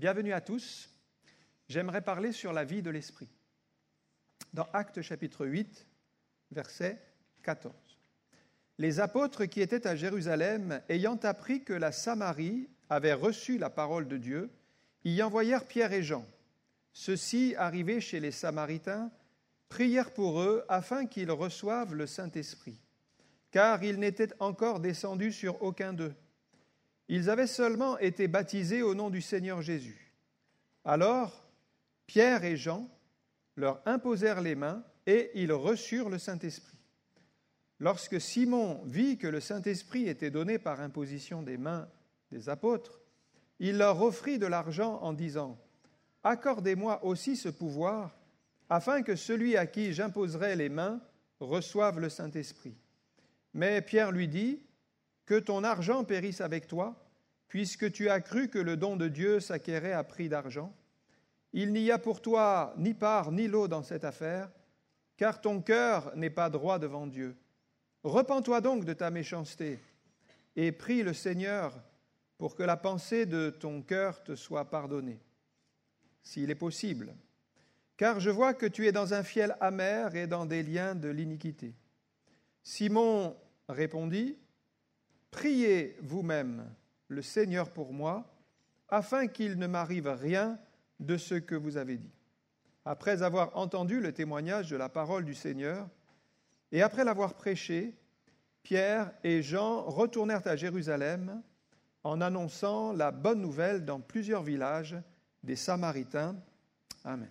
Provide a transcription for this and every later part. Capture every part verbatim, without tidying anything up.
Bienvenue à tous. J'aimerais parler sur la vie de l'Esprit. Dans Actes chapitre huit, verset quatorze. Les apôtres qui étaient à Jérusalem, ayant appris que la Samarie avait reçu la parole de Dieu, y envoyèrent Pierre et Jean. Ceux-ci, arrivés chez les Samaritains, prièrent pour eux afin qu'ils reçoivent le Saint-Esprit, car il n'était encore descendu sur aucun d'eux. Ils avaient seulement été baptisés au nom du Seigneur Jésus. Alors, Pierre et Jean leur imposèrent les mains et ils reçurent le Saint-Esprit. Lorsque Simon vit que le Saint-Esprit était donné par imposition des mains des apôtres, il leur offrit de l'argent en disant « Accordez-moi aussi ce pouvoir, afin que celui à qui j'imposerai les mains reçoive le Saint-Esprit. » Mais Pierre lui dit « Que ton argent périsse avec toi, puisque tu as cru que le don de Dieu s'acquérait à prix d'argent. Il n'y a pour toi ni part ni lot dans cette affaire, car ton cœur n'est pas droit devant Dieu. Repens-toi donc de ta méchanceté et prie le Seigneur pour que la pensée de ton cœur te soit pardonnée, s'il est possible. Car je vois que tu es dans un fiel amer et dans des liens de l'iniquité. » Simon répondit, « Priez vous-même le Seigneur pour moi, afin qu'il ne m'arrive rien de ce que vous avez dit. » Après avoir entendu le témoignage de la parole du Seigneur, et après l'avoir prêché, Pierre et Jean retournèrent à Jérusalem en annonçant la bonne nouvelle dans plusieurs villages des Samaritains. Amen.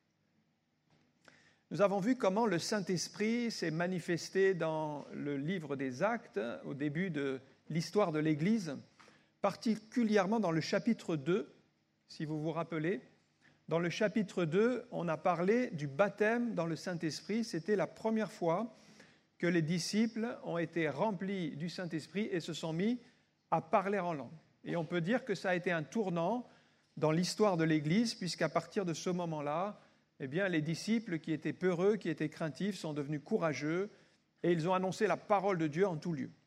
Nous avons vu comment le Saint-Esprit s'est manifesté dans le livre des Actes, au début de l'histoire de l'Église, particulièrement dans le chapitre deux, si vous vous rappelez. Dans le chapitre deux, on a parlé du baptême dans le Saint-Esprit. C'était la première fois que les disciples ont été remplis du Saint-Esprit et se sont mis à parler en langue. Et on peut dire que ça a été un tournant dans l'histoire de l'Église, puisqu'à partir de ce moment-là, eh bien, les disciples qui étaient peureux, qui étaient craintifs, sont devenus courageux et ils ont annoncé la parole de Dieu en tout lieu.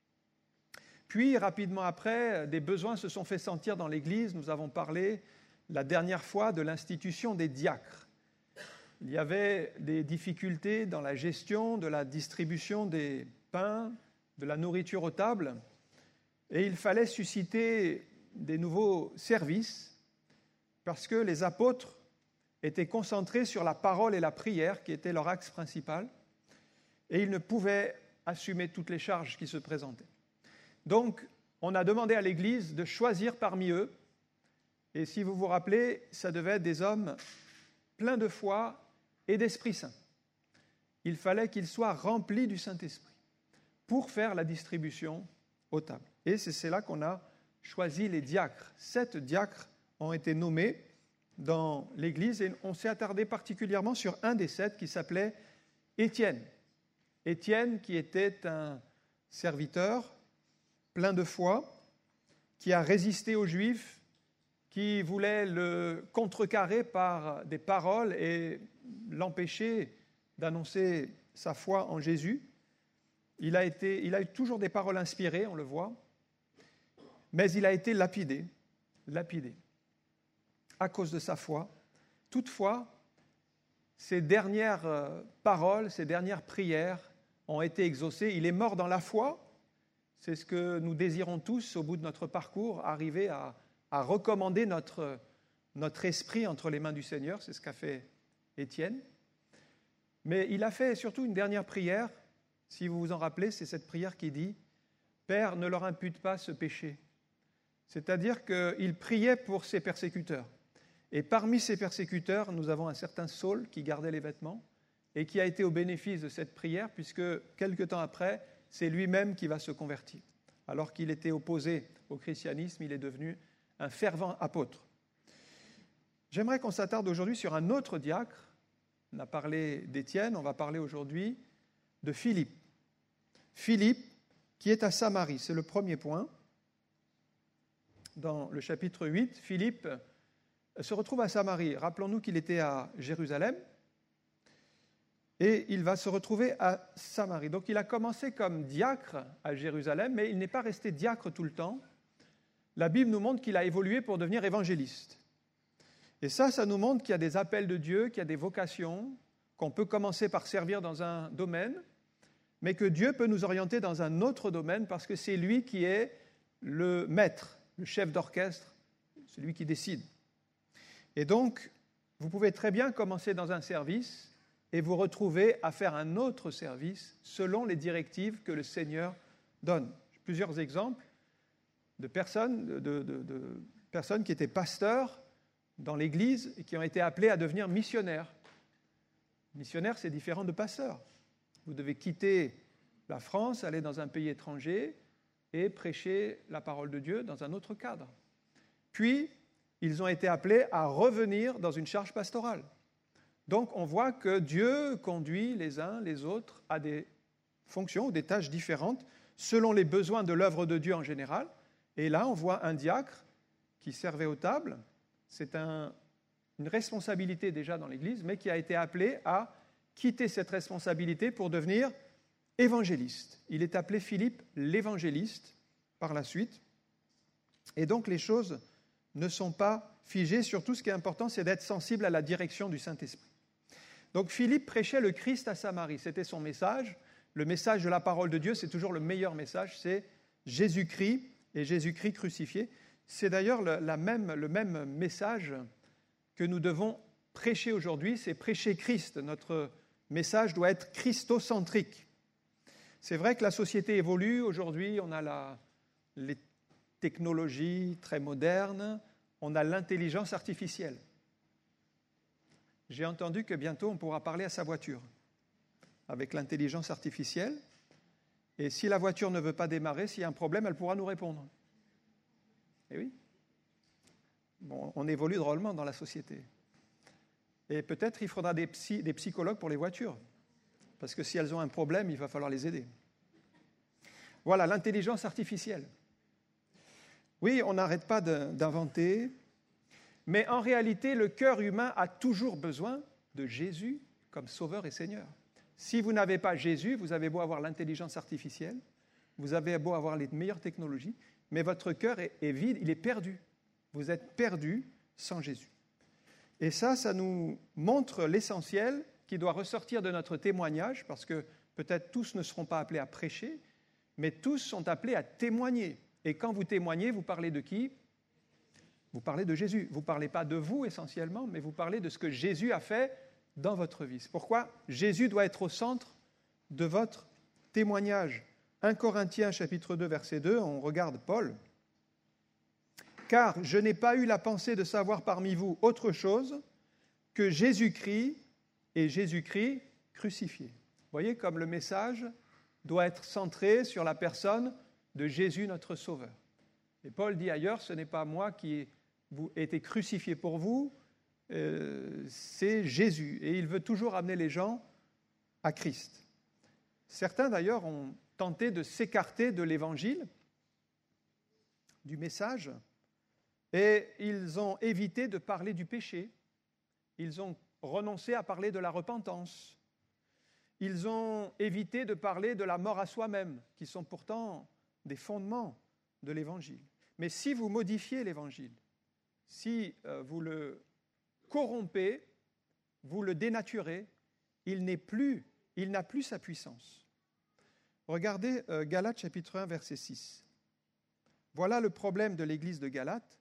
Puis, rapidement après, des besoins se sont fait sentir dans l'Église. Nous avons parlé la dernière fois de l'institution des diacres. Il y avait des difficultés dans la gestion de la distribution des pains, de la nourriture aux tables, et il fallait susciter des nouveaux services parce que les apôtres étaient concentrés sur la parole et la prière, qui étaient leur axe principal, et ils ne pouvaient assumer toutes les charges qui se présentaient. Donc, on a demandé à l'Église de choisir parmi eux, et si vous vous rappelez, ça devait être des hommes pleins de foi et d'Esprit Saint. Il fallait qu'ils soient remplis du Saint-Esprit pour faire la distribution aux tables. Et c'est là qu'on a choisi les diacres. Sept diacres ont été nommés dans l'Église et on s'est attardé particulièrement sur un des sept qui s'appelait Étienne. Étienne qui était un serviteur plein de foi, qui a résisté aux Juifs, qui voulait le contrecarrer par des paroles et l'empêcher d'annoncer sa foi en Jésus. Il a été, il a eu toujours des paroles inspirées, on le voit, mais il a été lapidé, lapidé, à cause de sa foi. Toutefois, ses dernières paroles, ses dernières prières ont été exaucées. Il est mort dans la foi. C'est ce que nous désirons tous au bout de notre parcours, arriver à, à recommander notre, notre esprit entre les mains du Seigneur. C'est ce qu'a fait Étienne. Mais il a fait surtout une dernière prière. Si vous vous en rappelez, c'est cette prière qui dit « Père, ne leur impute pas ce péché ». C'est-à-dire qu'il priait pour ses persécuteurs. Et parmi ses persécuteurs, nous avons un certain Saul qui gardait les vêtements et qui a été au bénéfice de cette prière, puisque quelque temps après, c'est lui-même qui va se convertir. Alors qu'il était opposé au christianisme, il est devenu un fervent apôtre. J'aimerais qu'on s'attarde aujourd'hui sur un autre diacre. On a parlé d'Étienne, on va parler aujourd'hui de Philippe. Philippe, qui est à Samarie, c'est le premier point. Dans le chapitre huit, Philippe se retrouve à Samarie. Rappelons-nous qu'il était à Jérusalem et il va se retrouver à Samarie. Donc il a commencé comme diacre à Jérusalem, mais il n'est pas resté diacre tout le temps. La Bible nous montre qu'il a évolué pour devenir évangéliste. Et ça, ça nous montre qu'il y a des appels de Dieu, qu'il y a des vocations, qu'on peut commencer par servir dans un domaine, mais que Dieu peut nous orienter dans un autre domaine parce que c'est lui qui est le maître, le chef d'orchestre, celui qui décide. Et donc, vous pouvez très bien commencer dans un service et vous retrouver à faire un autre service selon les directives que le Seigneur donne. J'ai plusieurs exemples de personnes, de, de, de, de personnes qui étaient pasteurs dans l'Église et qui ont été appelés à devenir missionnaires. Missionnaire, c'est différent de pasteur. Vous devez quitter la France, aller dans un pays étranger et prêcher la parole de Dieu dans un autre cadre. Puis, ils ont été appelés à revenir dans une charge pastorale. Donc, on voit que Dieu conduit les uns les autres à des fonctions ou des tâches différentes selon les besoins de l'œuvre de Dieu en général. Et là, on voit un diacre qui servait aux tables. C'est un, une responsabilité déjà dans l'Église, mais qui a été appelé à quitter cette responsabilité pour devenir évangéliste. Il est appelé Philippe l'évangéliste par la suite. Et donc, les choses ne sont pas figées. Surtout, ce qui est important, c'est d'être sensible à la direction du Saint-Esprit. Donc, Philippe prêchait le Christ à Samarie. C'était son message. Le message de la parole de Dieu, c'est toujours le meilleur message, c'est Jésus-Christ et Jésus-Christ crucifié. C'est d'ailleurs le, la même, le même message que nous devons prêcher aujourd'hui, c'est prêcher Christ. Notre message doit être christocentrique. C'est vrai que la société évolue. Aujourd'hui, on a la, les technologies très modernes, on a l'intelligence artificielle. J'ai entendu que bientôt, on pourra parler à sa voiture avec l'intelligence artificielle. Et si la voiture ne veut pas démarrer, s'il y a un problème, elle pourra nous répondre. Eh oui. Bon, on évolue drôlement dans la société. Et peut-être il faudra des, psy, des psychologues pour les voitures. Parce que si elles ont un problème, il va falloir les aider. Voilà, l'intelligence artificielle. Oui, on n'arrête pas de, d'inventer, mais en réalité, le cœur humain a toujours besoin de Jésus comme Sauveur et Seigneur. Si vous n'avez pas Jésus, vous avez beau avoir l'intelligence artificielle, vous avez beau avoir les meilleures technologies, mais votre cœur est, est vide, il est perdu. Vous êtes perdu sans Jésus. Et ça, ça nous montre l'essentiel qui doit ressortir de notre témoignage, parce que peut-être tous ne seront pas appelés à prêcher, mais tous sont appelés à témoigner. Et quand vous témoignez, vous parlez de qui ? Vous parlez de Jésus. Vous ne parlez pas de vous essentiellement, mais vous parlez de ce que Jésus a fait dans votre vie. C'est pourquoi Jésus doit être au centre de votre témoignage. premier Corinthiens chapitre deux, verset deux, on regarde Paul. « Car je n'ai pas eu la pensée de savoir parmi vous autre chose que Jésus-Christ et Jésus-Christ crucifié. » Vous voyez comme le message doit être centré sur la personne de Jésus, notre Sauveur. Et Paul dit ailleurs, ce n'est pas moi qui ai été crucifié pour vous, euh, c'est Jésus. Et il veut toujours amener les gens à Christ. Certains d'ailleurs ont tenté de s'écarter de l'Évangile, du message, et ils ont évité de parler du péché. Ils ont renoncé à parler de la repentance. Ils ont évité de parler de la mort à soi-même, qui sont pourtant des fondements de l'Évangile. Mais si vous modifiez l'Évangile, si euh, vous le corrompez, vous le dénaturez, il n'est plus, il n'a plus sa puissance. Regardez euh, Galates chapitre un, verset six. Voilà le problème de l'Église de Galates,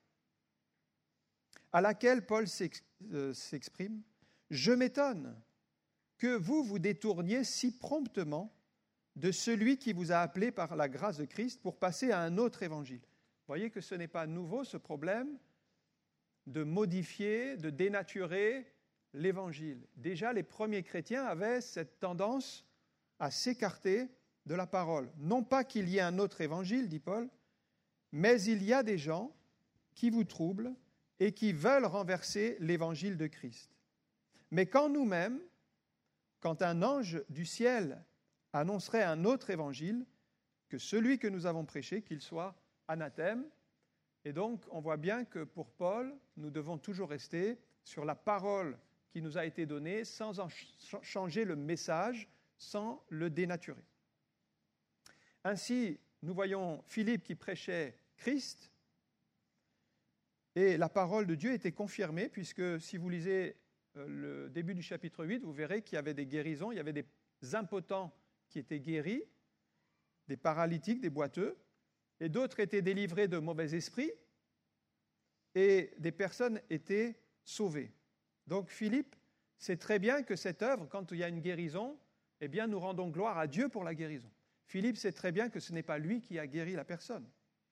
à laquelle Paul s'ex, euh, s'exprime. « Je m'étonne que vous vous détourniez si promptement de celui qui vous a appelé par la grâce de Christ pour passer à un autre évangile. » Vous voyez que ce n'est pas nouveau, ce problème de modifier, de dénaturer l'évangile. Déjà, les premiers chrétiens avaient cette tendance à s'écarter de la parole. Non pas qu'il y ait un autre évangile, dit Paul, mais il y a des gens qui vous troublent et qui veulent renverser l'évangile de Christ. Mais quand nous-mêmes, quand un ange du ciel annoncerait un autre évangile que celui que nous avons prêché, qu'il soit anathème. Et donc, on voit bien que pour Paul, nous devons toujours rester sur la parole qui nous a été donnée, sans en changer le message, sans le dénaturer. Ainsi, nous voyons Philippe qui prêchait Christ, Et la parole de Dieu était confirmée, puisque si vous lisez le début du chapitre huit, vous verrez qu'il y avait des guérisons, il y avait des impotents qui étaient guéris, des paralytiques, des boiteux, et d'autres étaient délivrés de mauvais esprits, et des personnes étaient sauvées. Donc Philippe sait très bien que cette œuvre, quand il y a une guérison, eh bien nous rendons gloire à Dieu pour la guérison. Philippe sait très bien que ce n'est pas lui qui a guéri la personne.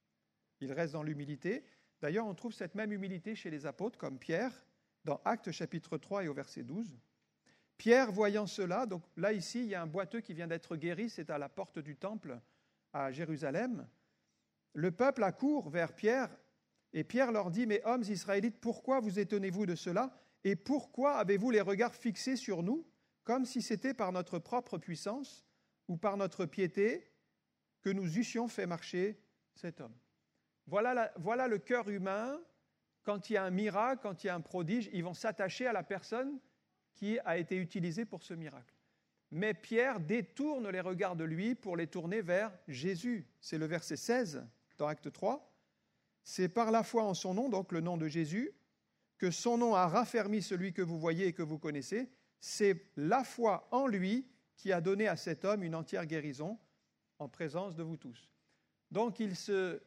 Il reste dans l'humilité. D'ailleurs, on trouve cette même humilité chez les apôtres, comme Pierre, dans Actes chapitre trois et au verset douze. Pierre, voyant cela, donc là, ici, il y a un boiteux qui vient d'être guéri, c'est à la porte du temple à Jérusalem. Le peuple accourt vers Pierre, et Pierre leur dit « Mais hommes israélites, pourquoi vous étonnez-vous de cela? Et pourquoi avez-vous les regards fixés sur nous, comme si c'était par notre propre puissance ou par notre piété que nous eussions fait marcher cet homme ?» Voilà, la, voilà le cœur humain. Quand il y a un miracle, quand il y a un prodige, ils vont s'attacher à la personne qui a été utilisée pour ce miracle. Mais Pierre détourne les regards de lui pour les tourner vers Jésus. C'est le verset seize dans Acte trois. C'est par la foi en son nom, donc le nom de Jésus, que son nom a raffermi celui que vous voyez et que vous connaissez. C'est la foi en lui qui a donné à cet homme une entière guérison en présence de vous tous. Donc il se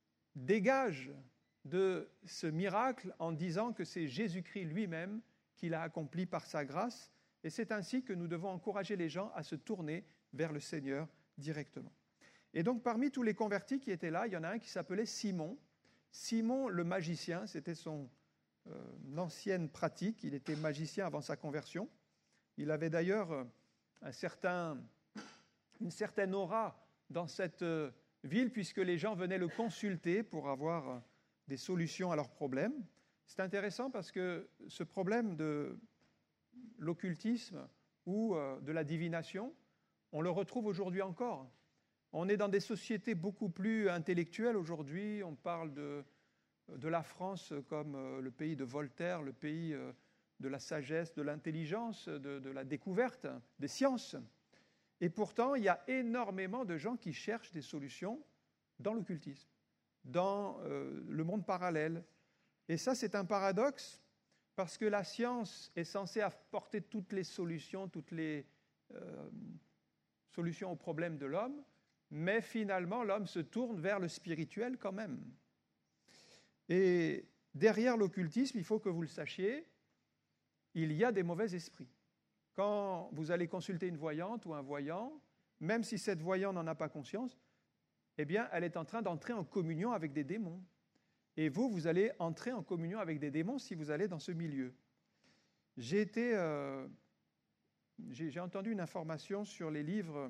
dégage de ce miracle en disant que c'est Jésus-Christ lui-même qui l'a accompli par sa grâce, et c'est ainsi que nous devons encourager les gens à se tourner vers le Seigneur directement. Et donc parmi tous les convertis qui étaient là, il y en a un qui s'appelait Simon. Simon le magicien, c'était son euh, ancienne pratique, il était magicien avant sa conversion. Il avait d'ailleurs un certain, une certaine aura dans cette euh, ville, puisque les gens venaient le consulter pour avoir des solutions à leurs problèmes. C'est intéressant parce que ce problème de l'occultisme ou de la divination, on le retrouve aujourd'hui encore. On est dans des sociétés beaucoup plus intellectuelles aujourd'hui. On parle de, de la France comme le pays de Voltaire, le pays de la sagesse, de l'intelligence, de, de la découverte, des sciences. Et pourtant, il y a énormément de gens qui cherchent des solutions dans l'occultisme, dans euh, le monde parallèle. Et ça, c'est un paradoxe, parce que la science est censée apporter toutes les solutions, toutes les euh, solutions aux problèmes de l'homme, mais finalement, l'homme se tourne vers le spirituel quand même. Et derrière l'occultisme, il faut que vous le sachiez, il y a des mauvais esprits. Quand vous allez consulter une voyante ou un voyant, même si cette voyante n'en a pas conscience, eh bien, elle est en train d'entrer en communion avec des démons. Et vous, vous allez entrer en communion avec des démons si vous allez dans ce milieu. J'ai été, euh, j'ai, j'ai entendu une information sur les livres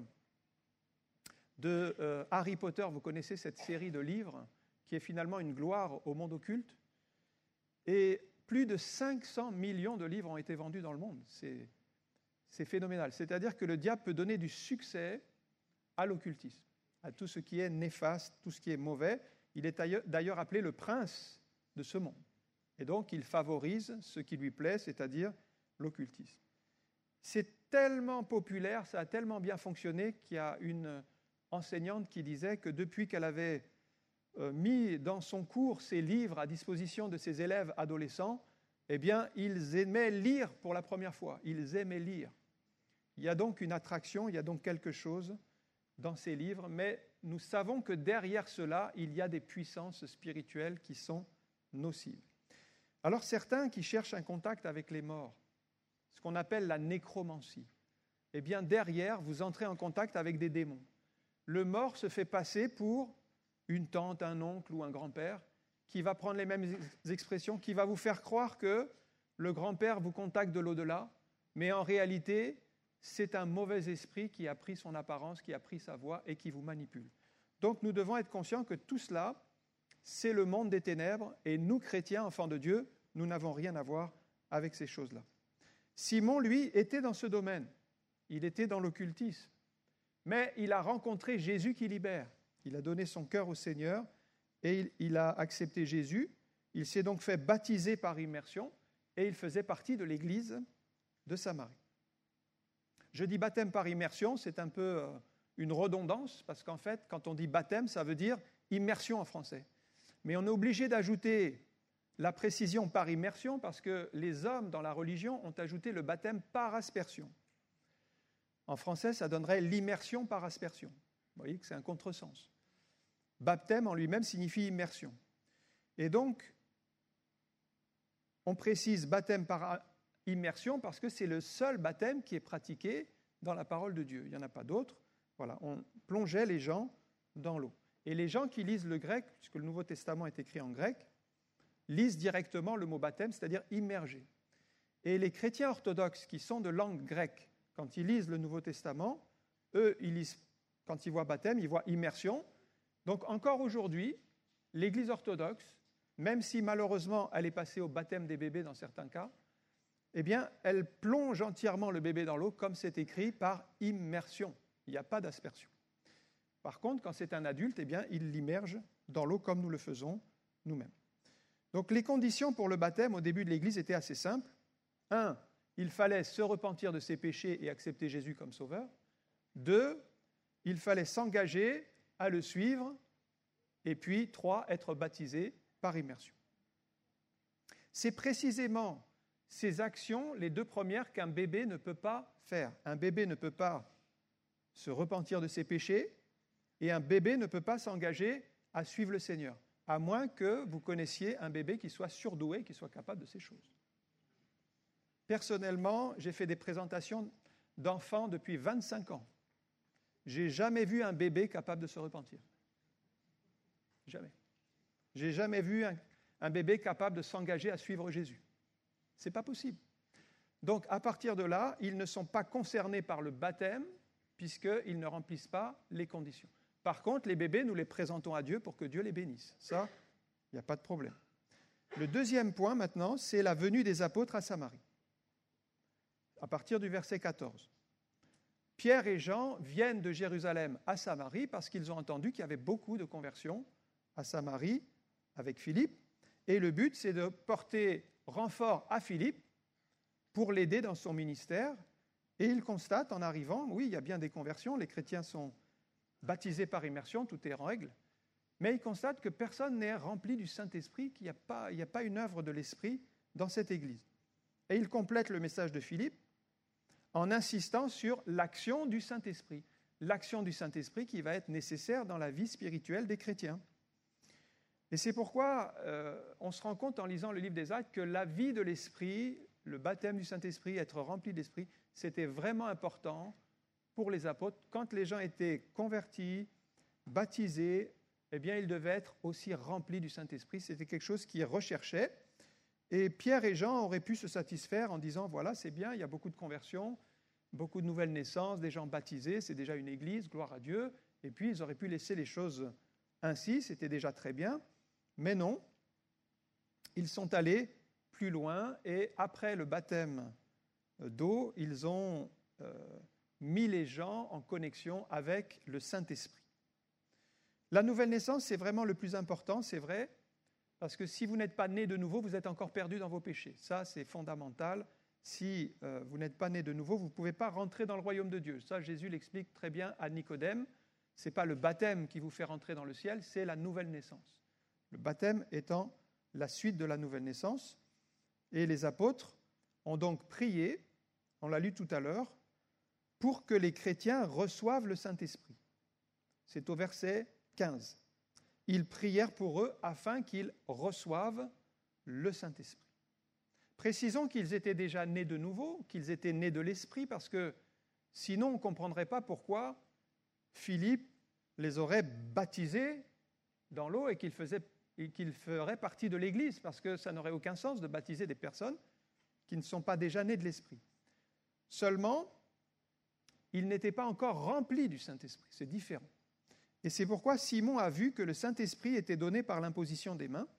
de euh, Harry Potter. Vous connaissez cette série de livres qui est finalement une gloire au monde occulte. Et plus de cinq cents millions de livres ont été vendus dans le monde. C'est, c'est phénoménal. C'est-à-dire que le diable peut donner du succès à l'occultisme, à tout ce qui est néfaste, tout ce qui est mauvais. Il est d'ailleurs appelé le prince de ce monde. Et donc, il favorise ce qui lui plaît, c'est-à-dire l'occultisme. C'est tellement populaire, ça a tellement bien fonctionné qu'il y a une enseignante qui disait que depuis qu'elle avait mis dans son cours ses livres à disposition de ses élèves adolescents, eh bien, ils aimaient lire pour la première fois. Ils aimaient lire. Il y a donc une attraction, il y a donc quelque chose dans ces livres, mais nous savons que derrière cela, il y a des puissances spirituelles qui sont nocives. Alors certains qui cherchent un contact avec les morts, ce qu'on appelle la nécromancie, eh bien derrière, vous entrez en contact avec des démons. Le mort se fait passer pour une tante, un oncle ou un grand-père qui va prendre les mêmes expressions, qui va vous faire croire que le grand-père vous contacte de l'au-delà, mais en réalité, c'est un mauvais esprit qui a pris son apparence, qui a pris sa voix et qui vous manipule. Donc nous devons être conscients que tout cela, c'est le monde des ténèbres, et nous, chrétiens, enfants de Dieu, nous n'avons rien à voir avec ces choses-là. Simon, lui, était dans ce domaine. Il était dans l'occultisme. Mais il a rencontré Jésus qui libère. Il a donné son cœur au Seigneur et il, il a accepté Jésus. Il s'est donc fait baptiser par immersion et il faisait partie de l'église de Samarie. Je dis baptême par immersion, c'est un peu euh, une redondance, parce qu'en fait, quand on dit baptême, ça veut dire immersion en français. Mais on est obligé d'ajouter la précision par immersion parce que les hommes dans la religion ont ajouté le baptême par aspersion. En français, ça donnerait l'immersion par aspersion. Vous voyez que c'est un contresens. Baptême en lui-même signifie immersion. Et donc, on précise baptême par immersion parce que c'est le seul baptême qui est pratiqué dans la parole de Dieu. Il n'y en a pas d'autre. Voilà, on plongeait les gens dans l'eau. Et les gens qui lisent le grec, puisque le Nouveau Testament est écrit en grec, lisent directement le mot baptême, c'est-à-dire immerger. Et les chrétiens orthodoxes qui sont de langue grecque, quand ils lisent le Nouveau Testament, eux, ils lisent, quand ils voient baptême, ils voient immersion. Donc encore aujourd'hui, l'Église orthodoxe, même si malheureusement elle est passée au baptême des bébés dans certains cas, eh bien, elle plonge entièrement le bébé dans l'eau, comme c'est écrit, par immersion. Il n'y a pas d'aspersion. Par contre, quand c'est un adulte, eh bien, il l'immerge dans l'eau comme nous le faisons nous-mêmes. Donc les conditions pour le baptême au début de l'Église étaient assez simples. Un, il fallait se repentir de ses péchés et accepter Jésus comme sauveur. Deux, il fallait s'engager à le suivre. Et puis, trois, être baptisé par immersion. C'est précisément ces actions, les deux premières, qu'un bébé ne peut pas faire. Un bébé ne peut pas se repentir de ses péchés et un bébé ne peut pas s'engager à suivre le Seigneur, à moins que vous connaissiez un bébé qui soit surdoué, qui soit capable de ces choses. Personnellement, j'ai fait des présentations d'enfants depuis vingt-cinq ans. Je n'ai jamais vu un bébé capable de se repentir. Jamais. Je n'ai jamais vu un, un bébé capable de s'engager à suivre Jésus. Ce n'est pas possible. Donc, à partir de là, ils ne sont pas concernés par le baptême, puisqu'ils ne remplissent pas les conditions. Par contre, les bébés, nous les présentons à Dieu pour que Dieu les bénisse. Ça, il n'y a pas de problème. Le deuxième point, maintenant, c'est la venue des apôtres à Samarie. À partir du verset quatorze. Pierre et Jean viennent de Jérusalem à Samarie parce qu'ils ont entendu qu'il y avait beaucoup de conversions à Samarie avec Philippe. Et le but, c'est de porter renfort à Philippe pour l'aider dans son ministère. Et ils constatent en arrivant, oui, il y a bien des conversions, les chrétiens sont baptisés par immersion, tout est en règle, mais ils constatent que personne n'est rempli du Saint-Esprit, qu'il n'y a pas, il n'y a pas une œuvre de l'Esprit dans cette Église. Et ils complètent le message de Philippe en insistant sur l'action du Saint-Esprit, l'action du Saint-Esprit qui va être nécessaire dans la vie spirituelle des chrétiens. Et c'est pourquoi euh, on se rend compte en lisant le livre des Actes que la vie de l'Esprit, le baptême du Saint-Esprit, être rempli d'Esprit, c'était vraiment important pour les apôtres. Quand les gens étaient convertis, baptisés, eh bien, ils devaient être aussi remplis du Saint-Esprit. C'était quelque chose qu'ils recherchaient. Et Pierre et Jean auraient pu se satisfaire en disant, voilà, c'est bien, il y a beaucoup de conversions, beaucoup de nouvelles naissances, des gens baptisés, c'est déjà une église, gloire à Dieu. Et puis, ils auraient pu laisser les choses ainsi, c'était déjà très bien. Mais non, ils sont allés plus loin et après le baptême d'eau, ils ont euh, mis les gens en connexion avec le Saint-Esprit. La nouvelle naissance, c'est vraiment le plus important, c'est vrai, parce que si vous n'êtes pas né de nouveau, vous êtes encore perdu dans vos péchés. Ça, c'est fondamental. Si euh, vous n'êtes pas né de nouveau, vous ne pouvez pas rentrer dans le royaume de Dieu. Ça, Jésus l'explique très bien à Nicodème. Ce n'est pas le baptême qui vous fait rentrer dans le ciel, c'est la nouvelle naissance. Le baptême étant la suite de la nouvelle naissance. Et les apôtres ont donc prié, on l'a lu tout à l'heure, pour que les chrétiens reçoivent le Saint-Esprit. C'est au verset quinze. Ils prièrent pour eux afin qu'ils reçoivent le Saint-Esprit. Précisons qu'ils étaient déjà nés de nouveau, qu'ils étaient nés de l'Esprit, parce que sinon on ne comprendrait pas pourquoi Philippe les aurait baptisés dans l'eau et qu'il faisait, et qu'il ferait partie de l'Église, parce que ça n'aurait aucun sens de baptiser des personnes qui ne sont pas déjà nées de l'Esprit. Seulement, ils n'étaient pas encore remplis du Saint-Esprit, c'est différent. Et c'est pourquoi Simon a vu que le Saint-Esprit était donné par l'imposition des mains.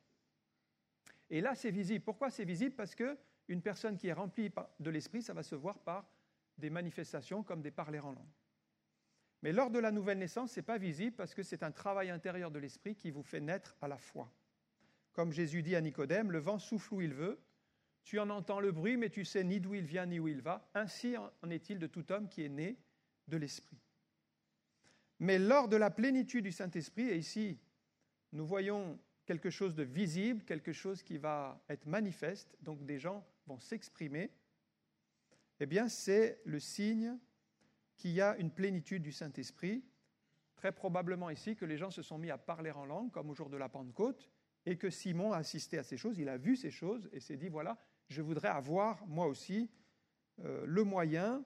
Et là, c'est visible. Pourquoi c'est visible ? Parce qu'une personne qui est remplie de l'Esprit, ça va se voir par des manifestations comme des parler en langue. Mais lors de la nouvelle naissance, ce n'est pas visible parce que c'est un travail intérieur de l'Esprit qui vous fait naître à la foi. Comme Jésus dit à Nicodème, le vent souffle où il veut, tu en entends le bruit, mais tu ne sais ni d'où il vient ni où il va. Ainsi en est-il de tout homme qui est né de l'Esprit. Mais lors de la plénitude du Saint-Esprit, et ici, nous voyons quelque chose de visible, quelque chose qui va être manifeste, donc des gens vont s'exprimer, eh bien c'est le signe qu'il y a une plénitude du Saint-Esprit. Très probablement ici que les gens se sont mis à parler en langue, comme au jour de la Pentecôte, et que Simon a assisté à ces choses, il a vu ces choses et s'est dit, voilà, je voudrais avoir, moi aussi, euh, le moyen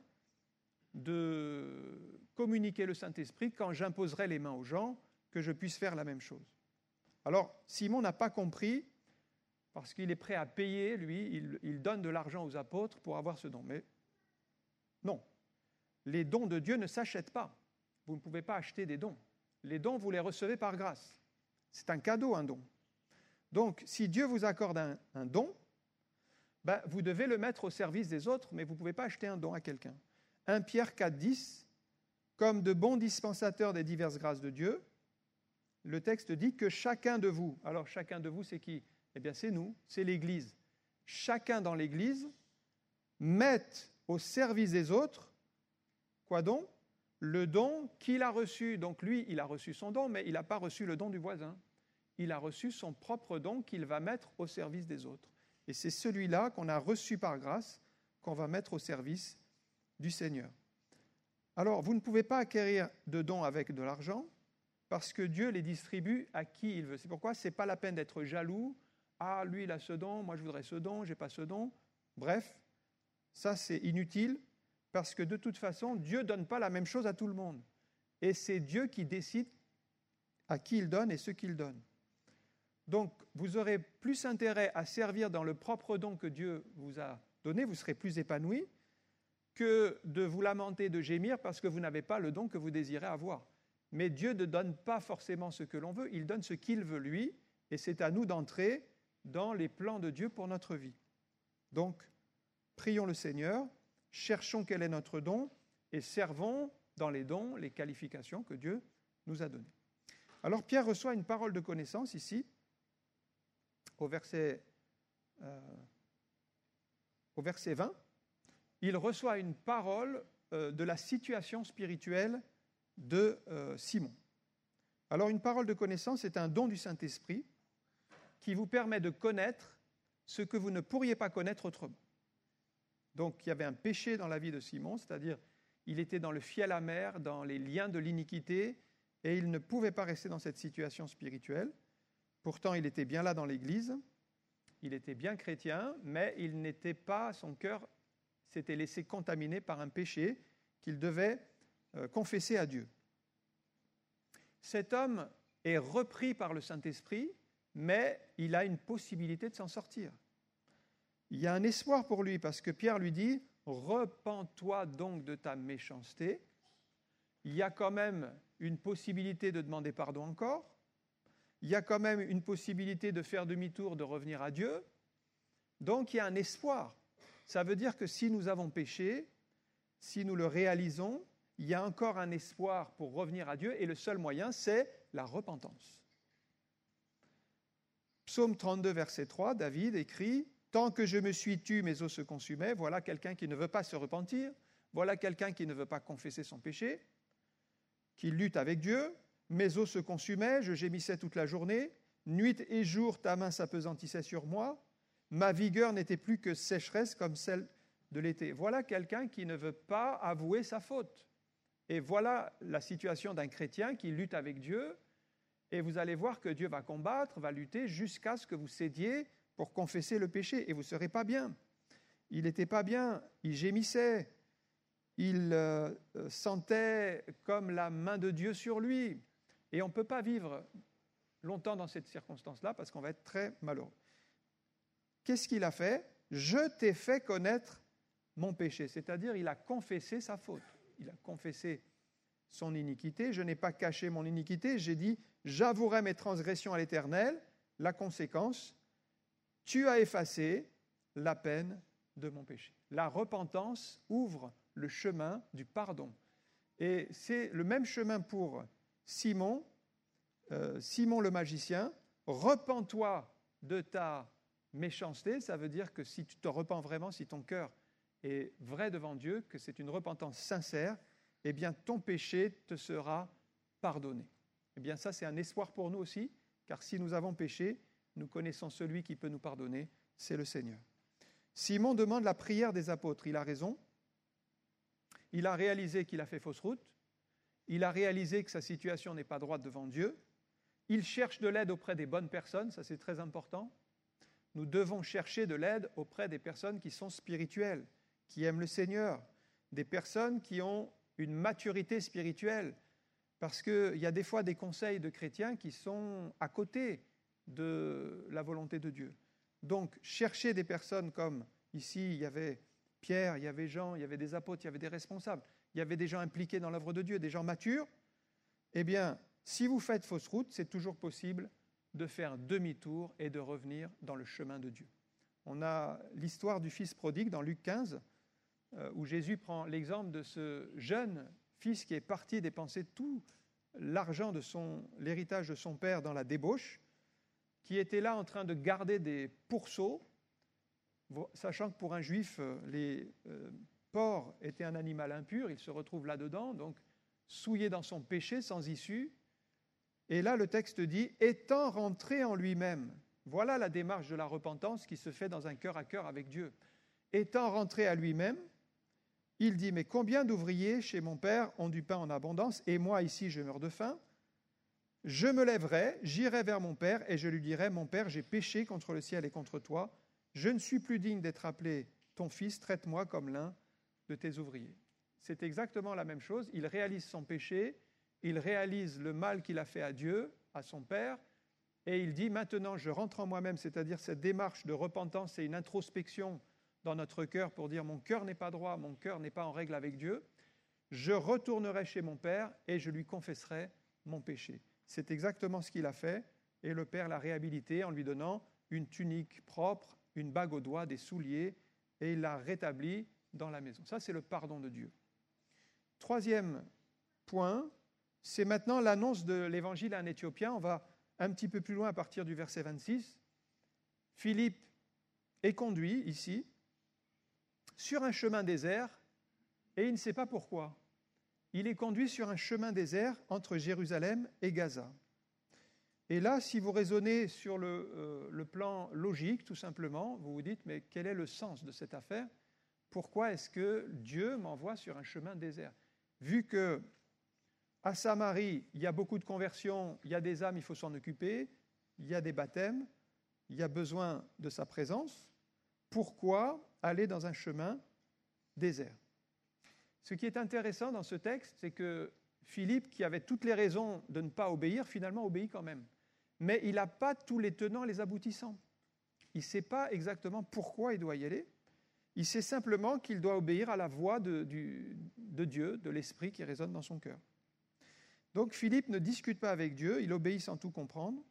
de communiquer le Saint-Esprit quand j'imposerai les mains aux gens, que je puisse faire la même chose. Alors, Simon n'a pas compris, parce qu'il est prêt à payer, lui, il, il donne de l'argent aux apôtres pour avoir ce don. Mais non, les dons de Dieu ne s'achètent pas. Vous ne pouvez pas acheter des dons. Les dons, vous les recevez par grâce. C'est un cadeau, un don. Donc, si Dieu vous accorde un, un don, ben, vous devez le mettre au service des autres, mais vous ne pouvez pas acheter un don à quelqu'un. premier Pierre quatre, dix, comme de bons dispensateurs des diverses grâces de Dieu, le texte dit que chacun de vous, alors chacun de vous, c'est qui? Eh bien, c'est nous, c'est l'Église. Chacun dans l'Église mette au service des autres, quoi donc? Le don qu'il a reçu. Donc lui, il a reçu son don, mais il n'a pas reçu le don du voisin. Il a reçu son propre don qu'il va mettre au service des autres. Et c'est celui-là qu'on a reçu par grâce qu'on va mettre au service du Seigneur. Alors, vous ne pouvez pas acquérir de dons avec de l'argent parce que Dieu les distribue à qui il veut. C'est pourquoi ce n'est pas la peine d'être jaloux. Ah, lui, il a ce don, moi je voudrais ce don, je n'ai pas ce don. Bref, ça c'est inutile parce que de toute façon, Dieu ne donne pas la même chose à tout le monde. Et c'est Dieu qui décide à qui il donne et ce qu'il donne. Donc, vous aurez plus intérêt à servir dans le propre don que Dieu vous a donné, vous serez plus épanoui, que de vous lamenter, de gémir parce que vous n'avez pas le don que vous désirez avoir. Mais Dieu ne donne pas forcément ce que l'on veut, il donne ce qu'il veut lui, et c'est à nous d'entrer dans les plans de Dieu pour notre vie. Donc, prions le Seigneur, cherchons quel est notre don, et servons dans les dons, les qualifications que Dieu nous a données. Alors Pierre reçoit une parole de connaissance ici, au verset, euh, au verset vingt. Il reçoit une parole euh, de la situation spirituelle de euh, Simon. Alors une parole de connaissance est un don du Saint-Esprit qui vous permet de connaître ce que vous ne pourriez pas connaître autrement. Donc il y avait un péché dans la vie de Simon, c'est-à-dire il était dans le fiel amer, dans les liens de l'iniquité, et il ne pouvait pas rester dans cette situation spirituelle. Pourtant, il était bien là dans l'Église, il était bien chrétien, mais il n'était pas, son cœur s'était laissé contaminer par un péché qu'il devait euh, confesser à Dieu. Cet homme est repris par le Saint-Esprit, mais il a une possibilité de s'en sortir. Il y a un espoir pour lui, parce que Pierre lui dit « Repens-toi donc de ta méchanceté ». Il y a quand même une possibilité de demander pardon encore. Il y a quand même une possibilité de faire demi-tour, de revenir à Dieu. Donc il y a un espoir. Ça veut dire que si nous avons péché, si nous le réalisons, il y a encore un espoir pour revenir à Dieu, et le seul moyen, c'est la repentance. Psaume trente-deux, verset trois, David écrit « Tant que je me suis tu, mes os se consumaient ». Voilà quelqu'un qui ne veut pas se repentir. Voilà quelqu'un qui ne veut pas confesser son péché, qui lutte avec Dieu. Mes os se consumaient, je gémissais toute la journée. Nuit et jour, ta main s'apesantissait sur moi. Ma vigueur n'était plus que sécheresse comme celle de l'été. Voilà quelqu'un qui ne veut pas avouer sa faute. Et voilà la situation d'un chrétien qui lutte avec Dieu. Et vous allez voir que Dieu va combattre, va lutter jusqu'à ce que vous cédiez pour confesser le péché. Et vous ne serez pas bien. Il n'était pas bien, il gémissait. Il euh, sentait comme la main de Dieu sur lui. Et on ne peut pas vivre longtemps dans cette circonstance-là parce qu'on va être très malheureux. Qu'est-ce qu'il a fait? Je t'ai fait connaître mon péché. C'est-à-dire, il a confessé sa faute. Il a confessé son iniquité. Je n'ai pas caché mon iniquité. J'ai dit, j'avouerai mes transgressions à l'Éternel. La conséquence, tu as effacé la peine de mon péché. La repentance ouvre le chemin du pardon. Et c'est le même chemin pour Simon, euh, Simon le magicien. Repens-toi de ta méchanceté, ça veut dire que si tu te repens vraiment, si ton cœur est vrai devant Dieu, que c'est une repentance sincère, eh bien ton péché te sera pardonné. Eh bien ça, c'est un espoir pour nous aussi, car si nous avons péché, nous connaissons celui qui peut nous pardonner, c'est le Seigneur. Simon demande la prière des apôtres. Il a raison. Il a réalisé qu'il a fait fausse route. Il a réalisé que sa situation n'est pas droite devant Dieu. Il cherche de l'aide auprès des bonnes personnes, ça c'est très important. Nous devons chercher de l'aide auprès des personnes qui sont spirituelles, qui aiment le Seigneur, des personnes qui ont une maturité spirituelle, parce qu'il y a des fois des conseils de chrétiens qui sont à côté de la volonté de Dieu. Donc, chercher des personnes comme ici, il y avait Pierre, il y avait Jean, il y avait des apôtres, il y avait des responsables, il y avait des gens impliqués dans l'œuvre de Dieu, des gens matures. Eh bien, si vous faites fausse route, c'est toujours possible de faire demi-tour et de revenir dans le chemin de Dieu. On a l'histoire du fils prodigue dans Luc quinze, euh, où Jésus prend l'exemple de ce jeune fils qui est parti dépenser tout l'argent de son, l'héritage de son père dans la débauche, qui était là en train de garder des pourceaux, sachant que pour un juif, les euh, porcs étaient un animal impur, il se retrouve là-dedans, donc souillé dans son péché, sans issue. Et là, le texte dit « étant rentré en lui-même ». Voilà la démarche de la repentance qui se fait dans un cœur à cœur avec Dieu. Étant rentré à lui-même, il dit « mais combien d'ouvriers chez mon père ont du pain en abondance, et moi ici je meurs de faim ? Je me lèverai, j'irai vers mon père, et je lui dirai « Mon père, j'ai péché contre le ciel et contre toi. Je ne suis plus digne d'être appelé ton fils, traite-moi comme l'un de tes ouvriers. » C'est exactement la même chose. Il réalise son péché, il réalise le mal qu'il a fait à Dieu, à son Père, et il dit « Maintenant, je rentre en moi-même », c'est-à-dire cette démarche de repentance, c'est une introspection dans notre cœur pour dire « Mon cœur n'est pas droit, mon cœur n'est pas en règle avec Dieu. Je retournerai chez mon Père et je lui confesserai mon péché. » C'est exactement ce qu'il a fait, et le Père l'a réhabilité en lui donnant une tunique propre, une bague au doigt, des souliers, et il l'a rétabli dans la maison. Ça, c'est le pardon de Dieu. Troisième point, c'est maintenant l'annonce de l'évangile à un Éthiopien. On va un petit peu plus loin à partir du verset vingt-six. Philippe est conduit ici sur un chemin désert et il ne sait pas pourquoi. Il est conduit sur un chemin désert entre Jérusalem et Gaza. Et là, si vous raisonnez sur le, euh, le plan logique, tout simplement, vous vous dites, mais quel est le sens de cette affaire ? Pourquoi est-ce que Dieu m'envoie sur un chemin désert ? Vu que à Samarie, il y a beaucoup de conversions, il y a des âmes, il faut s'en occuper, il y a des baptêmes, il y a besoin de sa présence, pourquoi aller dans un chemin désert ? Ce qui est intéressant dans ce texte, c'est que Philippe, qui avait toutes les raisons de ne pas obéir, finalement obéit quand même. Mais il n'a pas tous les tenants et les aboutissants. Il ne sait pas exactement pourquoi il doit y aller. Il sait simplement qu'il doit obéir à la voix de, du, de Dieu, de l'Esprit qui résonne dans son cœur. Donc Philippe ne discute pas avec Dieu, il obéit sans tout comprendre.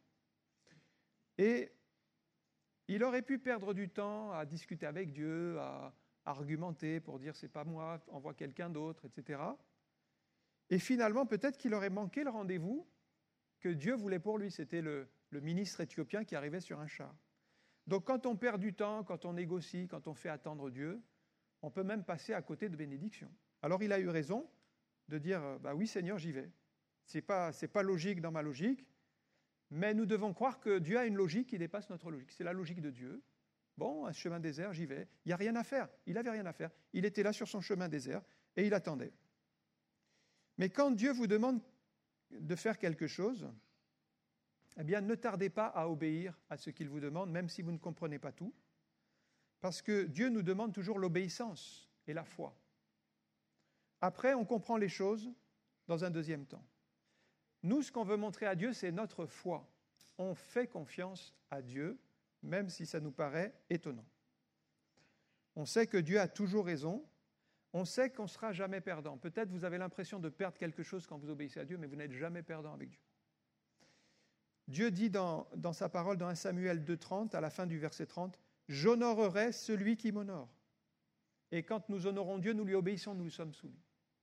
Et il aurait pu perdre du temps à discuter avec Dieu, à argumenter pour dire « c'est pas moi, envoie quelqu'un d'autre », et cetera. Et finalement, peut-être qu'il aurait manqué le rendez-vous que Dieu voulait pour lui. C'était le, le ministre éthiopien qui arrivait sur un char. Donc quand on perd du temps, quand on négocie, quand on fait attendre Dieu, on peut même passer à côté de bénédictions. Alors il a eu raison de dire bah « oui Seigneur, j'y vais ». Ce n'est pas, c'est pas logique dans ma logique, mais nous devons croire que Dieu a une logique qui dépasse notre logique. C'est la logique de Dieu. Bon, un chemin désert, j'y vais. Il n'y a rien à faire. Il n'avait rien à faire. Il était là sur son chemin désert et il attendait. Mais quand Dieu vous demande de faire quelque chose, eh bien, ne tardez pas à obéir à ce qu'il vous demande, même si vous ne comprenez pas tout, parce que Dieu nous demande toujours l'obéissance et la foi. Après, on comprend les choses dans un deuxième temps. Nous, ce qu'on veut montrer à Dieu, c'est notre foi. On fait confiance à Dieu, même si ça nous paraît étonnant. On sait que Dieu a toujours raison. On sait qu'on ne sera jamais perdant. Peut-être vous avez l'impression de perdre quelque chose quand vous obéissez à Dieu, mais vous n'êtes jamais perdant avec Dieu. Dieu dit dans, dans sa parole, dans un Samuel deux trente, à la fin du verset trente, « J'honorerai celui qui m'honore. » Et quand nous honorons Dieu, nous lui obéissons, nous lui sommes soumis.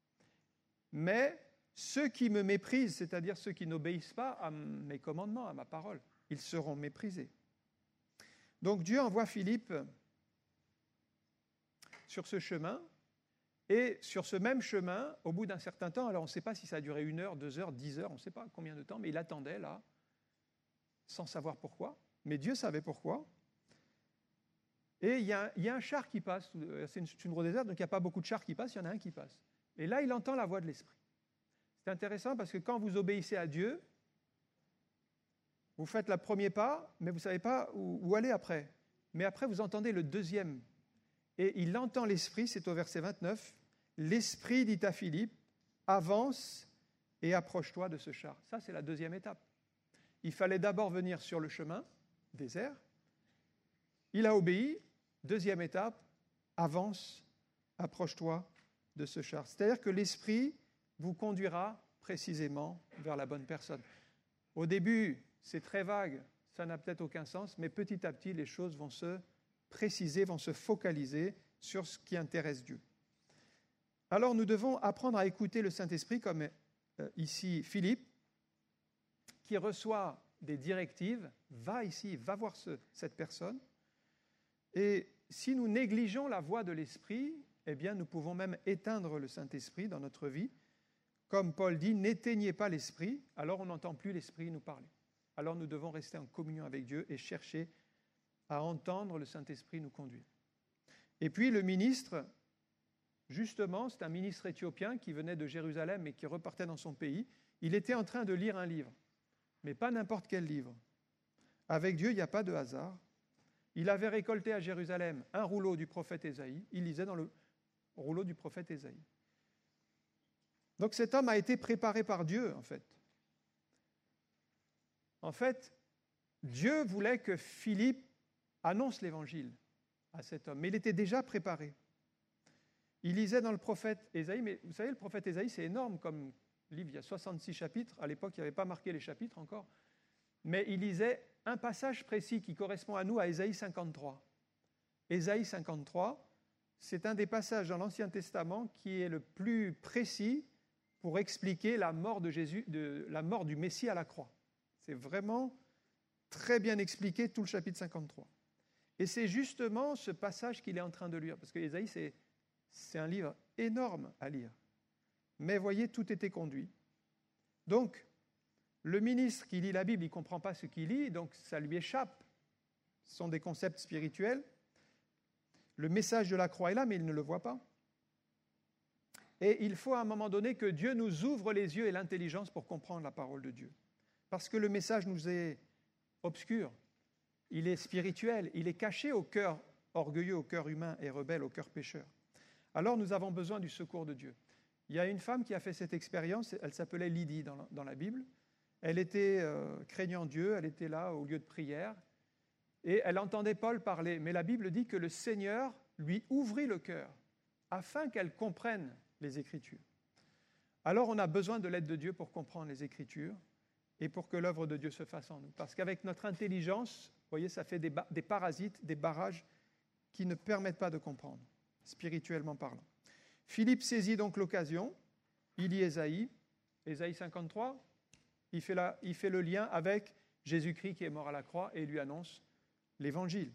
Mais ceux qui me méprisent, c'est-à-dire ceux qui n'obéissent pas à mes commandements, à ma parole, ils seront méprisés. Donc Dieu envoie Philippe sur ce chemin, et sur ce même chemin, au bout d'un certain temps, alors on ne sait pas si ça a duré une heure, deux heures, dix heures, on ne sait pas combien de temps, mais il attendait là. sans savoir pourquoi, mais Dieu savait pourquoi. Et il y a, il y a un char qui passe, c'est une, une route déserte, donc il n'y a pas beaucoup de chars qui passent, il y en a un qui passe. Et là, il entend la voix de l'Esprit. C'est intéressant parce que quand vous obéissez à Dieu, vous faites le premier pas, mais vous ne savez pas où, où aller après. Mais après, vous entendez le deuxième. Et il entend l'Esprit, c'est au verset vingt-neuf, « L'Esprit dit à Philippe, avance et approche-toi de ce char. » Ça, c'est la deuxième étape. Il fallait d'abord venir sur le chemin désert. Il a obéi. Deuxième étape, avance, approche-toi de ce char. C'est-à-dire que l'Esprit vous conduira précisément vers la bonne personne. Au début, c'est très vague, ça n'a peut-être aucun sens, mais petit à petit, les choses vont se préciser, vont se focaliser sur ce qui intéresse Dieu. Alors, nous devons apprendre à écouter le Saint-Esprit, comme euh, ici Philippe, qui reçoit des directives, va ici, va voir ce, cette personne. Et si nous négligeons la voix de l'Esprit, eh bien, nous pouvons même éteindre le Saint-Esprit dans notre vie. Comme Paul dit, n'éteignez pas l'Esprit, alors on n'entend plus l'Esprit nous parler. Alors nous devons rester en communion avec Dieu et chercher à entendre le Saint-Esprit nous conduire. Et puis le ministre, justement, c'est un ministre éthiopien qui venait de Jérusalem et qui repartait dans son pays. Il était en train de lire un livre, mais pas n'importe quel livre. Avec Dieu, il n'y a pas de hasard. Il avait récolté à Jérusalem un rouleau du prophète Ésaïe. Il lisait dans le rouleau du prophète Ésaïe. Donc cet homme a été préparé par Dieu, en fait. En fait, Dieu voulait que Philippe annonce l'Évangile à cet homme, mais il était déjà préparé. Il lisait dans le prophète Ésaïe, mais vous savez, le prophète Ésaïe, c'est énorme comme livre, il y a soixante-six chapitres. À l'époque, il n'y avait pas marqué les chapitres encore. Mais il lisait un passage précis qui correspond à nous, à Ésaïe cinquante-trois. Ésaïe cinquante-trois, c'est un des passages dans l'Ancien Testament qui est le plus précis pour expliquer la mort de Jésus, de, la mort du Messie à la croix. C'est vraiment très bien expliqué, tout le chapitre cinquante-trois. Et c'est justement ce passage qu'il est en train de lire, parce que Ésaïe, c'est, c'est un livre énorme à lire. Mais voyez, tout était conduit. Donc, le ministre qui lit la Bible, il ne comprend pas ce qu'il lit, donc ça lui échappe. Ce sont des concepts spirituels. Le message de la croix est là, mais il ne le voit pas. Et il faut à un moment donné que Dieu nous ouvre les yeux et l'intelligence pour comprendre la parole de Dieu. Parce que le message nous est obscur, il est spirituel, il est caché au cœur orgueilleux, au cœur humain et rebelle, au cœur pécheur. Alors nous avons besoin du secours de Dieu. Il y a une femme qui a fait cette expérience, elle s'appelait Lydie dans la, dans la Bible. Elle était euh, craignant Dieu, elle était là au lieu de prière, et elle entendait Paul parler. Mais la Bible dit que le Seigneur lui ouvrit le cœur, afin qu'elle comprenne les Écritures. Alors on a besoin de l'aide de Dieu pour comprendre les Écritures, et pour que l'œuvre de Dieu se fasse en nous. Parce qu'avec notre intelligence, vous voyez, ça fait des, ba- des parasites, des barrages qui ne permettent pas de comprendre, spirituellement parlant. Philippe saisit donc l'occasion, il lit Ésaïe, Ésaïe cinquante-trois, il fait, la, il fait le lien avec Jésus-Christ qui est mort à la croix et il lui annonce l'Évangile.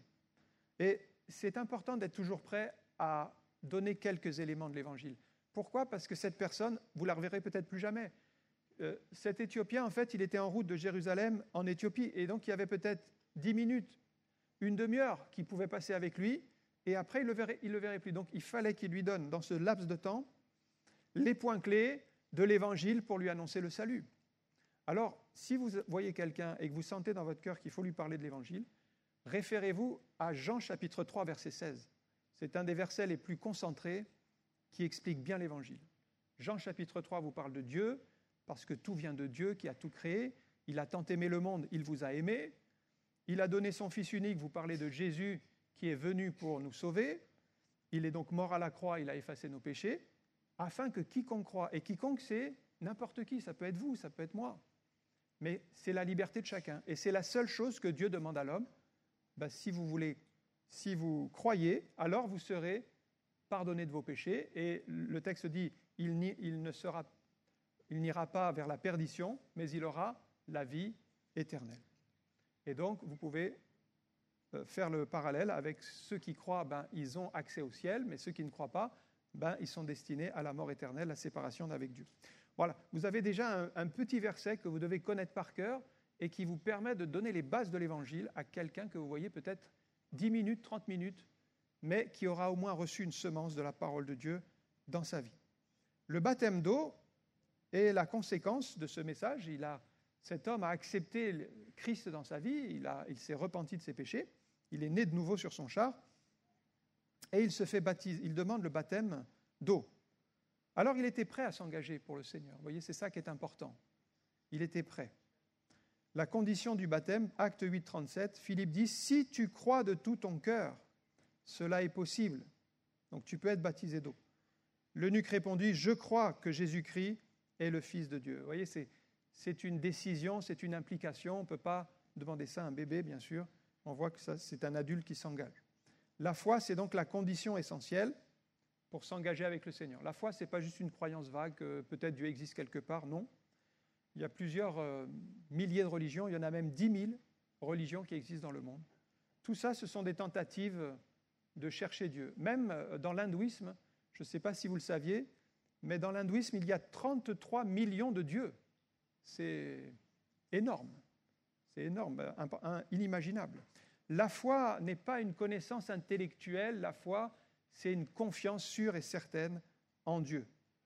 Et c'est important d'être toujours prêt à donner quelques éléments de l'Évangile. Pourquoi ? Parce que cette personne, vous la reverrez peut-être plus jamais. Euh, cet Éthiopien, en fait, il était en route de Jérusalem en Éthiopie, et donc il y avait peut-être dix minutes, une demi-heure qui pouvait passer avec lui, et après il ne le verrait, il le verrait plus. Donc il fallait qu'il lui donne, dans ce laps de temps, les points clés de l'Évangile pour lui annoncer le salut. Alors, si vous voyez quelqu'un et que vous sentez dans votre cœur qu'il faut lui parler de l'Évangile, référez-vous à Jean chapitre trois, verset seize. C'est un des versets les plus concentrés qui explique bien l'Évangile. Jean chapitre trois vous parle de Dieu, parce que tout vient de Dieu qui a tout créé. Il a tant aimé le monde, il vous a aimé. Il a donné son Fils unique, vous parlez de Jésus qui est venu pour nous sauver. Il est donc mort à la croix, il a effacé nos péchés, afin que quiconque croit, et quiconque c'est n'importe qui, ça peut être vous, ça peut être moi, mais c'est la liberté de chacun. Et c'est la seule chose que Dieu demande à l'homme. Ben, si vous voulez, si vous croyez, alors vous serez pardonné de vos péchés. Et le texte dit, il, n'y, il ne sera Il n'ira pas vers la perdition, mais il aura la vie éternelle. Et donc, vous pouvez faire le parallèle avec ceux qui croient, ben, ils ont accès au ciel, mais ceux qui ne croient pas, ben, ils sont destinés à la mort éternelle, la séparation d'avec Dieu. Voilà, vous avez déjà un, un petit verset que vous devez connaître par cœur et qui vous permet de donner les bases de l'Évangile à quelqu'un que vous voyez peut-être dix minutes, trente minutes, mais qui aura au moins reçu une semence de la parole de Dieu dans sa vie. Le baptême d'eau est la conséquence de ce message. Il a, cet homme a accepté Christ dans sa vie, il, a, il s'est repenti de ses péchés, il est né de nouveau sur son char, et il se fait baptiser, il demande le baptême d'eau. Alors il était prêt à s'engager pour le Seigneur. Vous voyez, c'est ça qui est important. Il était prêt. La condition du baptême, acte huit, trente-sept, Philippe dit « Si tu crois de tout ton cœur, cela est possible. » Donc tu peux être baptisé d'eau. L'eunuque répondit « Je crois que Jésus-Christ est le Fils de Dieu. » Vous voyez, c'est, c'est une décision, c'est une implication. On ne peut pas demander ça à un bébé, bien sûr. On voit que ça, c'est un adulte qui s'engage. La foi, c'est donc la condition essentielle pour s'engager avec le Seigneur. La foi, ce n'est pas juste une croyance vague, que peut-être Dieu existe quelque part, non. Il y a plusieurs euh, milliers de religions, il y en a même dix mille religions qui existent dans le monde. Tout ça, ce sont des tentatives de chercher Dieu. Même dans l'hindouisme, je ne sais pas si vous le saviez, mais dans l'hindouisme, il y a trente-trois millions de dieux. C'est énorme. C'est énorme, inimaginable. La foi n'est pas une connaissance intellectuelle, la foi, c'est une confiance sûre et certaine en Dieu.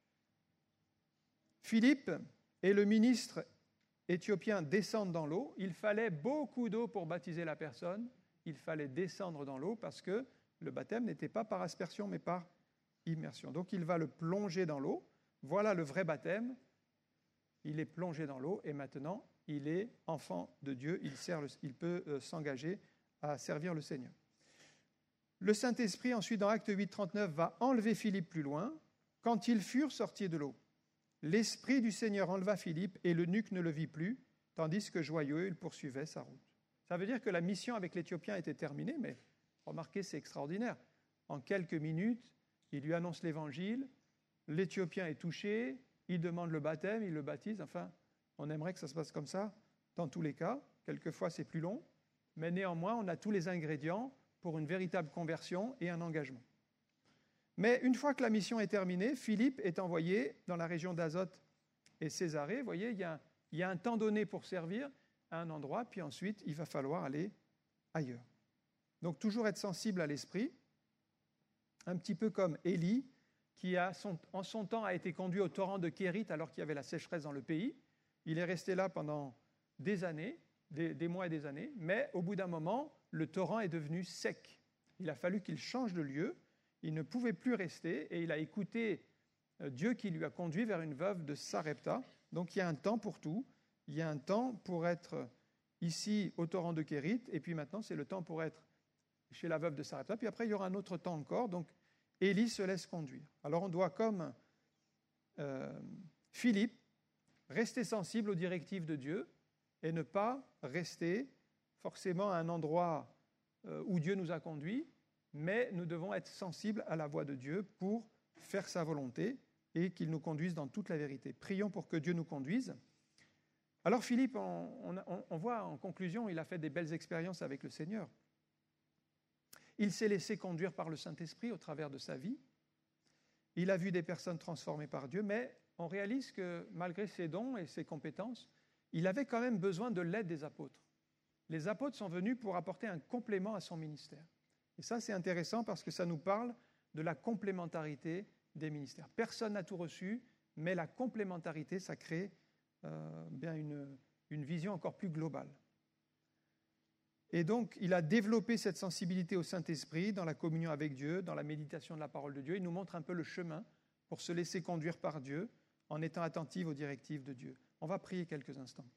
Philippe et le ministre éthiopien descendent dans l'eau. Il fallait beaucoup d'eau pour baptiser la personne. Il fallait descendre dans l'eau parce que le baptême n'était pas par aspersion, mais par immersion. Donc il va le plonger dans l'eau. Voilà le vrai baptême. Il est plongé dans l'eau et maintenant, il est enfant de Dieu. Il, sert le, il peut euh, s'engager à servir le Seigneur. Le Saint-Esprit, ensuite, dans Acte huit, trente-neuf, va enlever Philippe plus loin. Quand ils furent sortis de l'eau, l'Esprit du Seigneur enleva Philippe et l'eunuque ne le vit plus, tandis que joyeux, il poursuivait sa route. Ça veut dire que la mission avec l'Éthiopien était terminée, mais remarquez, c'est extraordinaire. En quelques minutes, il lui annonce l'Évangile, l'Éthiopien est touché, il demande le baptême, il le baptise. Enfin, on aimerait que ça se passe comme ça dans tous les cas. Quelquefois, c'est plus long, mais néanmoins, on a tous les ingrédients pour une véritable conversion et un engagement. Mais une fois que la mission est terminée, Philippe est envoyé dans la région d'Azote et Césarée. Vous voyez, il y a, il y a un temps donné pour servir à un endroit, puis ensuite, il va falloir aller ailleurs. Donc, toujours être sensible à l'esprit, un petit peu comme Élie, qui a son, en son temps a été conduit au torrent de Kérit alors qu'il y avait la sécheresse dans le pays. Il est resté là pendant des années, des, des mois et des années, mais au bout d'un moment, le torrent est devenu sec. Il a fallu qu'il change de lieu. Il ne pouvait plus rester et il a écouté Dieu qui lui a conduit vers une veuve de Sarepta. Donc il y a un temps pour tout. Il y a un temps pour être ici au torrent de Kérit et puis maintenant c'est le temps pour être chez la veuve de Sarepta. Puis après il y aura un autre temps encore. Donc Élie se laisse conduire. Alors on doit, comme euh, Philippe, rester sensible aux directives de Dieu et ne pas rester forcément à un endroit euh, où Dieu nous a conduits, mais nous devons être sensibles à la voix de Dieu pour faire sa volonté et qu'il nous conduise dans toute la vérité. Prions pour que Dieu nous conduise. Alors Philippe, on, on, on voit en conclusion, il a fait des belles expériences avec le Seigneur. Il s'est laissé conduire par le Saint-Esprit au travers de sa vie. Il a vu des personnes transformées par Dieu, mais on réalise que malgré ses dons et ses compétences, il avait quand même besoin de l'aide des apôtres. Les apôtres sont venus pour apporter un complément à son ministère. Et ça, c'est intéressant parce que ça nous parle de la complémentarité des ministères. Personne n'a tout reçu, mais la complémentarité, ça crée euh, bien une, une vision encore plus globale. Et donc, il a développé cette sensibilité au Saint-Esprit dans la communion avec Dieu, dans la méditation de la parole de Dieu. Il nous montre un peu le chemin pour se laisser conduire par Dieu en étant attentif aux directives de Dieu. On va prier quelques instants.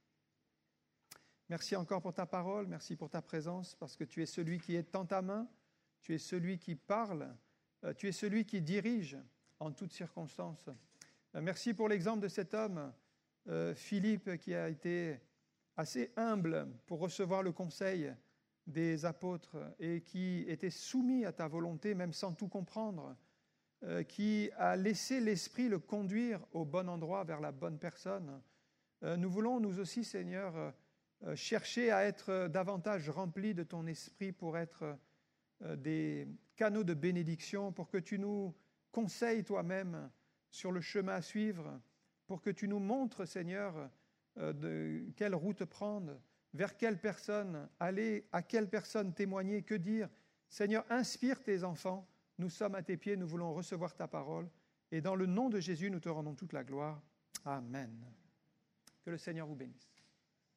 Merci encore pour ta parole, merci pour ta présence, parce que tu es celui qui est dans ta main, tu es celui qui parle, tu es celui qui dirige en toutes circonstances. Merci pour l'exemple de cet homme, Philippe, qui a été assez humble pour recevoir le conseil des apôtres et qui était soumis à ta volonté, même sans tout comprendre, qui a laissé l'Esprit le conduire au bon endroit, vers la bonne personne. Nous voulons, nous aussi, Seigneur, chercher à être davantage remplis de ton Esprit pour être des canaux de bénédiction, pour que tu nous conseilles toi-même sur le chemin à suivre, pour que tu nous montres, Seigneur, de quelle route prendre, vers quelle personne aller, à quelle personne témoigner, que dire. Seigneur, inspire tes enfants. Nous sommes à tes pieds, nous voulons recevoir ta parole. Et dans le nom de Jésus, nous te rendons toute la gloire. Amen. Que le Seigneur vous bénisse.